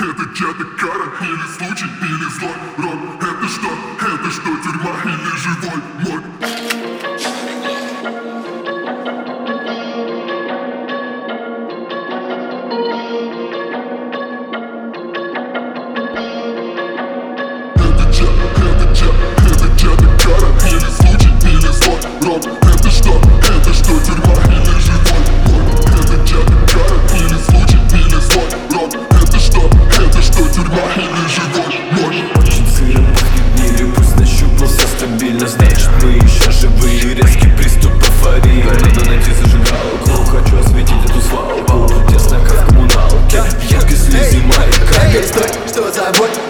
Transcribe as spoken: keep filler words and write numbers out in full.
Это чья-то кара, или случай, или злой рок. Это что, это что, тюрьма или живой морг? Это чья, это чья, это чья-то кара, или случай, или злой рок. Это что, это что, тюрьма или живой морг? Это чья-то кара, или случай, или злой рок. Это что, это что, тюрьма или живой морг? Очень сыро пахнет в мире, пусть нащупался стабильно. Значит, мы еще живые, резкий приступ эйфории. Надо найти зажигалку, хочу осветить эту свалку. Тесно, как в коммуналке, в яркой слизи маяка. Эй, стой, что за боль?